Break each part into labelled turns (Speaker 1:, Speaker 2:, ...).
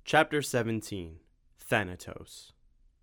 Speaker 1: Chapter 17 Thanatos.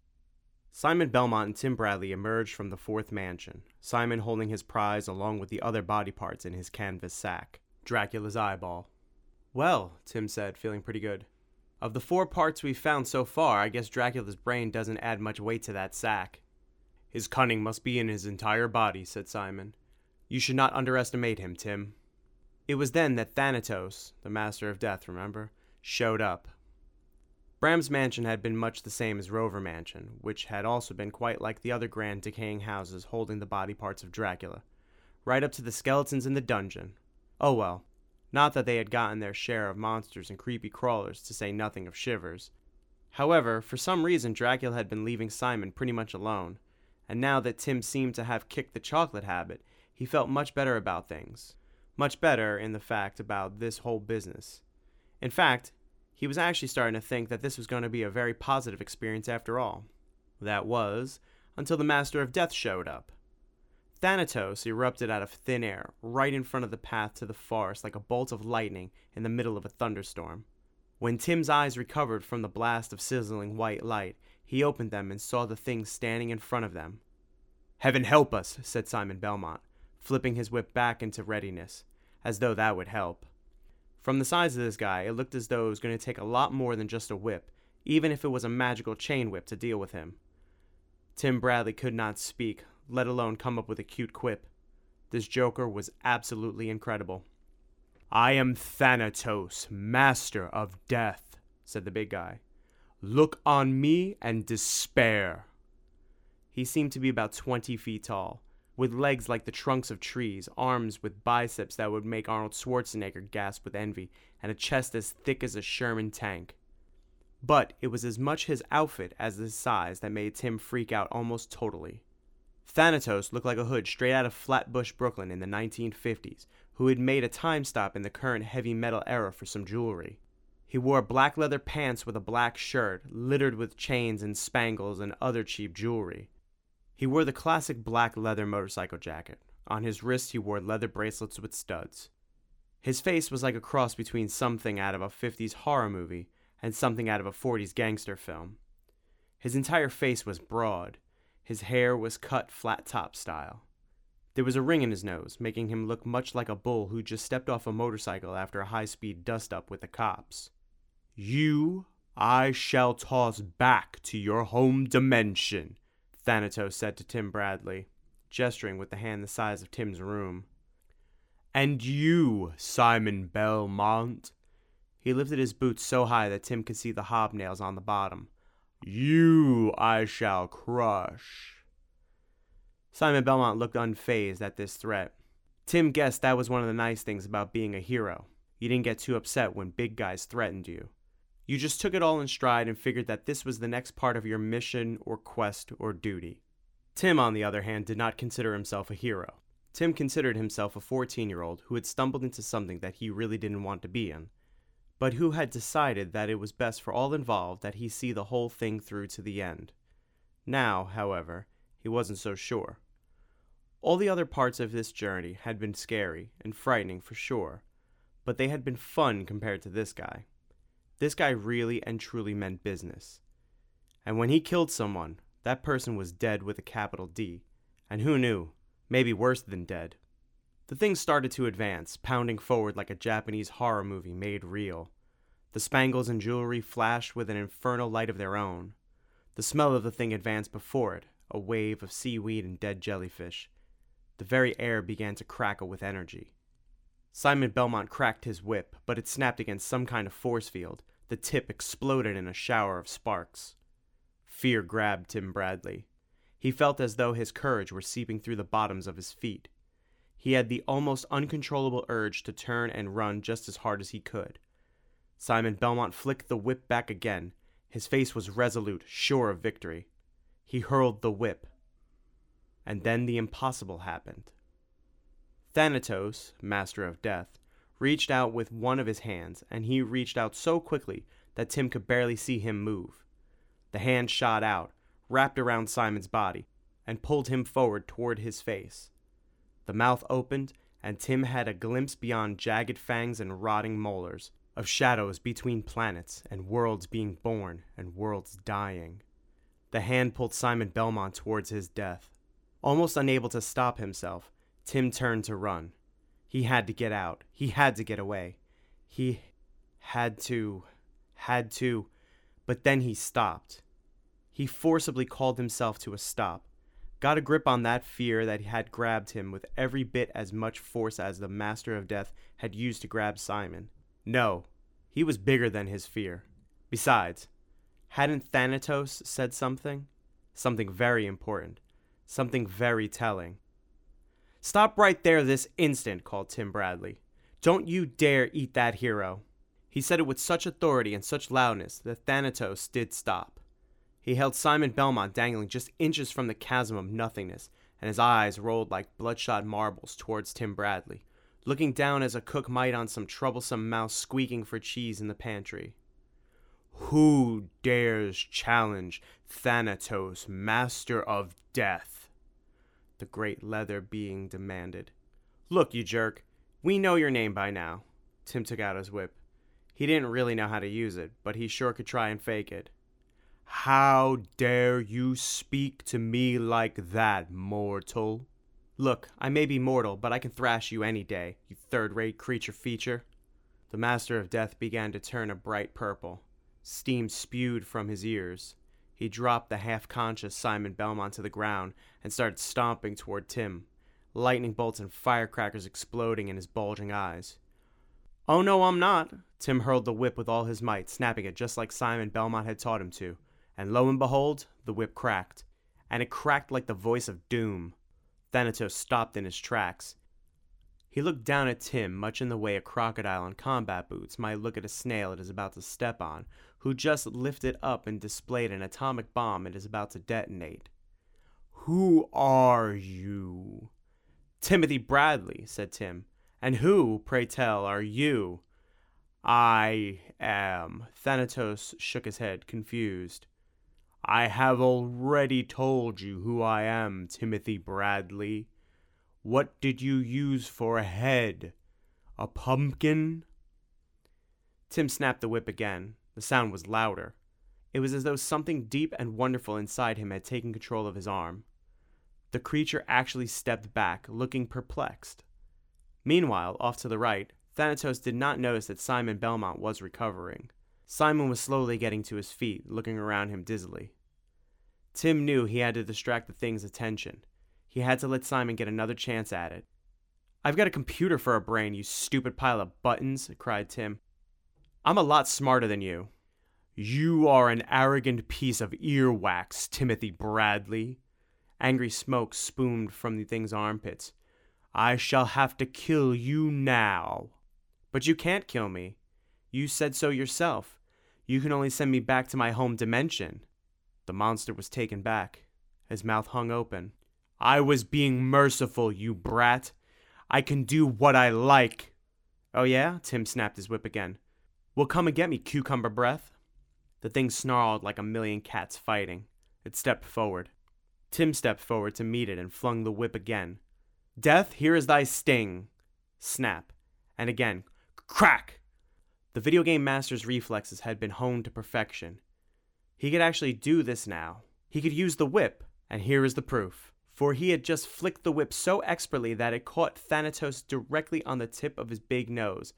Speaker 1: Simon Belmont and Tim Bradley emerged from the fourth mansion, Simon holding his prize along with the other body parts in his canvas sack, Dracula's eyeball. "Well," Tim said, feeling pretty good. "Of the 4 parts we've found so far, I guess Dracula's brain doesn't add much weight to that sack." "His cunning must be in his entire body," said Simon. "You should not underestimate him, Tim." It was then that Thanatos, the Master of Death, remember, showed up. Bram's mansion had been much the same as Rover Mansion, which had also been quite like the other grand decaying houses holding the body parts of Dracula, right up to the skeletons in the dungeon. Oh well, not that they had gotten their share of monsters and creepy crawlers, to say nothing of shivers. However, for some reason Dracula had been leaving Simon pretty much alone, and now that Tim seemed to have kicked the chocolate habit, he felt much better about things. Much better, in the fact, about this whole business. In fact, he was actually starting to think that this was going to be a very positive experience after all. That was, until the Master of Death showed up. Thanatos erupted out of thin air, right in front of the path to the forest like a bolt of lightning in the middle of a thunderstorm. When Tim's eyes recovered from the blast of sizzling white light, he opened them and saw the thing standing in front of them. "Heaven help us," said Simon Belmont, flipping his whip back into readiness, as though that would help. From the size of this guy, it looked as though it was going to take a lot more than just a whip, even if it was a magical chain whip to deal with him. Tim Bradley could not speak, let alone come up with a cute quip. This joker was absolutely incredible. "I am Thanatos, Master of Death," said the big guy. "Look on me and despair." He seemed to be about 20 feet tall, with legs like the trunks of trees, arms with biceps that would make Arnold Schwarzenegger gasp with envy, and a chest as thick as a Sherman tank. But it was as much his outfit as his size that made Tim freak out almost totally. Thanatos looked like a hood straight out of Flatbush, Brooklyn in the 1950s, who had made a time stop in the current heavy metal era for some jewelry. He wore black leather pants with a black shirt, littered with chains and spangles and other cheap jewelry. He wore the classic black leather motorcycle jacket. On his wrists he wore leather bracelets with studs. His face was like a cross between something out of a 50s horror movie and something out of a 40s gangster film. His entire face was broad. His hair was cut flat-top style. There was a ring in his nose, making him look much like a bull who just stepped off a motorcycle after a high-speed dust-up with the cops. "You, I shall toss back to your home dimension," Thanatos said to Tim Bradley, gesturing with the hand the size of Tim's room. "And you, Simon Belmont," he lifted his boots so high that Tim could see the hobnails on the bottom, "you I shall crush." Simon Belmont looked unfazed at this threat. Tim guessed that was one of the nice things about being a hero. You didn't get too upset when big guys threatened you. You just took it all in stride and figured that this was the next part of your mission or quest or duty. Tim, on the other hand, did not consider himself a hero. Tim considered himself a 14-year-old who had stumbled into something that he really didn't want to be in, but who had decided that it was best for all involved that he see the whole thing through to the end. Now, however, he wasn't so sure. All the other parts of this journey had been scary and frightening for sure, but they had been fun compared to this guy. This guy really and truly meant business. And when he killed someone, that person was dead with a capital D. And who knew? Maybe worse than dead. The thing started to advance, pounding forward like a Japanese horror movie made real. The spangles and jewelry flashed with an infernal light of their own. The smell of the thing advanced before it, a wave of seaweed and dead jellyfish. The very air began to crackle with energy. Simon Belmont cracked his whip, but it snapped against some kind of force field. The tip exploded in a shower of sparks. Fear grabbed Tim Bradley. He felt as though his courage were seeping through the bottoms of his feet. He had the almost uncontrollable urge to turn and run just as hard as he could. Simon Belmont flicked the whip back again. His face was resolute, sure of victory. He hurled the whip. And then the impossible happened. Thanatos, Master of Death, reached out with one of his hands, and he reached out so quickly that Tim could barely see him move. The hand shot out, wrapped around Simon's body, and pulled him forward toward his face. The mouth opened, and Tim had a glimpse beyond jagged fangs and rotting molars of shadows between planets, and worlds being born and worlds dying. The hand pulled Simon Belmont towards his death. Almost unable to stop himself, Tim turned to run. He had to get out. He had to get away. He had to, but then he stopped. He forcibly called himself to a stop, got a grip on that fear that had grabbed him with every bit as much force as the Master of Death had used to grab Simon. No, he was bigger than his fear. Besides, hadn't Thanatos said something? Something very important. Something very telling. "Stop right there this instant," called Tim Bradley. "Don't you dare eat that hero." He said it with such authority and such loudness that Thanatos did stop. He held Simon Belmont dangling just inches from the chasm of nothingness, and his eyes rolled like bloodshot marbles towards Tim Bradley, looking down as a cook might on some troublesome mouse squeaking for cheese in the pantry. "Who dares challenge Thanatos, Master of Death?" the great leather being demanded. "Look, you jerk, we know your name by now." Tim took out his whip. He didn't really know how to use it, but he sure could try and fake it. "How dare you speak to me like that, mortal?" "Look, I may be mortal, but I can thrash you any day, you third-rate creature feature." The Master of Death began to turn a bright purple. Steam spewed from his ears. He dropped the half-conscious Simon Belmont to the ground and started stomping toward Tim, lightning bolts and firecrackers exploding in his bulging eyes. "Oh no, I'm not." Tim hurled the whip with all his might, snapping it just like Simon Belmont had taught him to, and lo and behold, the whip cracked. And it cracked like the voice of doom. Thanatos stopped in his tracks. He looked down at Tim much in the way a crocodile in combat boots might look at a snail it is about to step on, who just lifted up and displayed an atomic bomb it is about to detonate. "Who are you?" "Timothy Bradley," said Tim. "And who, pray tell, are you?" "I am." Thanatos shook his head, confused. "I have already told you who I am, Timothy Bradley. What did you use for a head? A pumpkin?" Tim snapped the whip again. The sound was louder. It was as though something deep and wonderful inside him had taken control of his arm. The creature actually stepped back, looking perplexed. Meanwhile, off to the right, Thanatos did not notice that Simon Belmont was recovering. Simon was slowly getting to his feet, looking around him dizzily. Tim knew he had to distract the thing's attention. He had to let Simon get another chance at it. "I've got a computer for a brain, you stupid pile of buttons," cried Tim. "I'm a lot smarter than you." "You are an arrogant piece of earwax, Timothy Bradley." Angry smoke spumed from the thing's armpits. "I shall have to kill you now." "But you can't kill me. You said so yourself. You can only send me back to my home dimension." The monster was taken back. His mouth hung open. "I was being merciful, you brat. I can do what I like." "Oh yeah?" Tim snapped his whip again. "Well, come and get me, cucumber breath." The thing snarled like a million cats fighting. It stepped forward. Tim stepped forward to meet it and flung the whip again. "Death, here is thy sting." Snap. And again. Crack! The video game master's reflexes had been honed to perfection. He could actually do this now. He could use the whip, and here is the proof. For he had just flicked the whip so expertly that it caught Thanatos directly on the tip of his big nose.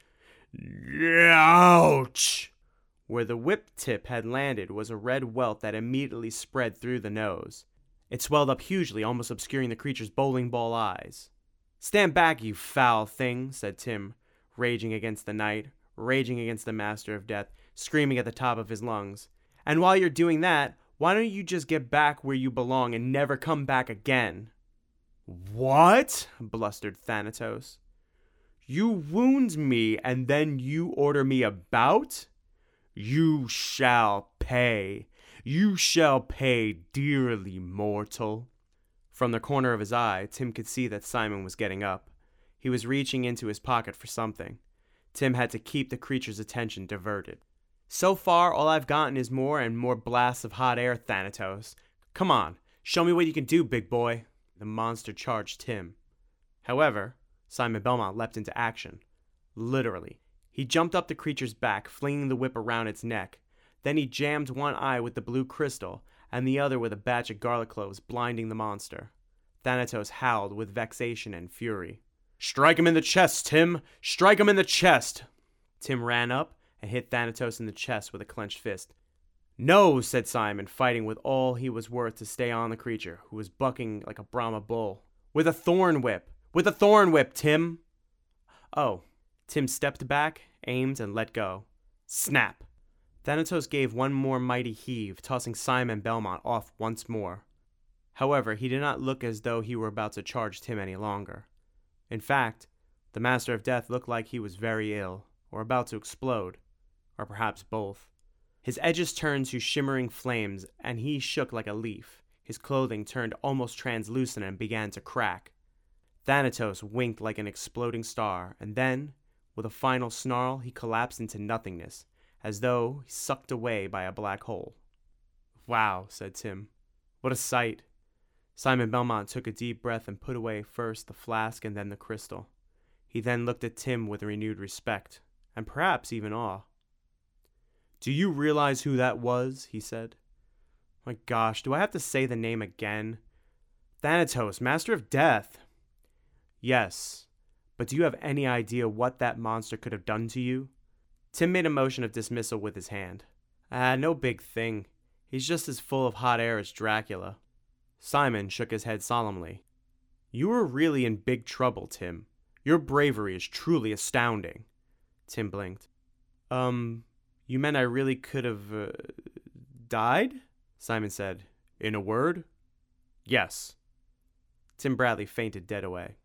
Speaker 1: Ouch! Where the whip tip had landed was a red welt that immediately spread through the nose. It swelled up hugely, almost obscuring the creature's bowling ball eyes. "Stand back, you foul thing," said Tim, raging against the knight, raging against the Master of Death, screaming at the top of his lungs. "And while you're doing that, why don't you just get back where you belong and never come back again?" "What?" blustered Thanatos. "You wound me and then you order me about? You shall pay. You shall pay dearly, mortal." From the corner of his eye, Tim could see that Simon was getting up. He was reaching into his pocket for something. Tim had to keep the creature's attention diverted. "So far, all I've gotten is more and more blasts of hot air, Thanatos. Come on, show me what you can do, big boy." The monster charged Tim. However, Simon Belmont leapt into action. Literally. He jumped up the creature's back, flinging the whip around its neck. Then he jammed one eye with the blue crystal, and the other with a batch of garlic cloves, blinding the monster. Thanatos howled with vexation and fury. "Strike him in the chest, Tim! Strike him in the chest!" Tim ran up and hit Thanatos in the chest with a clenched fist. "No," said Simon, fighting with all he was worth to stay on the creature, who was bucking like a Brahma bull. "With a thorn whip! With a thorn whip, Tim!" Oh. Tim stepped back, aimed, and let go. Snap! Thanatos gave one more mighty heave, tossing Simon Belmont off once more. However, he did not look as though he were about to charge Tim any longer. In fact, the Master of Death looked like he was very ill, or about to explode, or perhaps both. His edges turned to shimmering flames, and he shook like a leaf. His clothing turned almost translucent and began to crack. Thanatos winked like an exploding star, and then, with a final snarl, he collapsed into nothingness, as though sucked away by a black hole. "Wow," said Tim. "What a sight." Simon Belmont took a deep breath and put away first the flask and then the crystal. He then looked at Tim with renewed respect, and perhaps even awe. "Do you realize who that was?" he said. "My gosh, do I have to say the name again? Thanatos, Master of Death." "Yes, but do you have any idea what that monster could have done to you?" Tim made a motion of dismissal with his hand. No big thing. He's just as full of hot air as Dracula." Simon shook his head solemnly. "You are really in big trouble, Tim. Your bravery is truly astounding." Tim blinked. You meant I really could have, died?" Simon said. "In a word?" "Yes." Tim Bradley fainted dead away.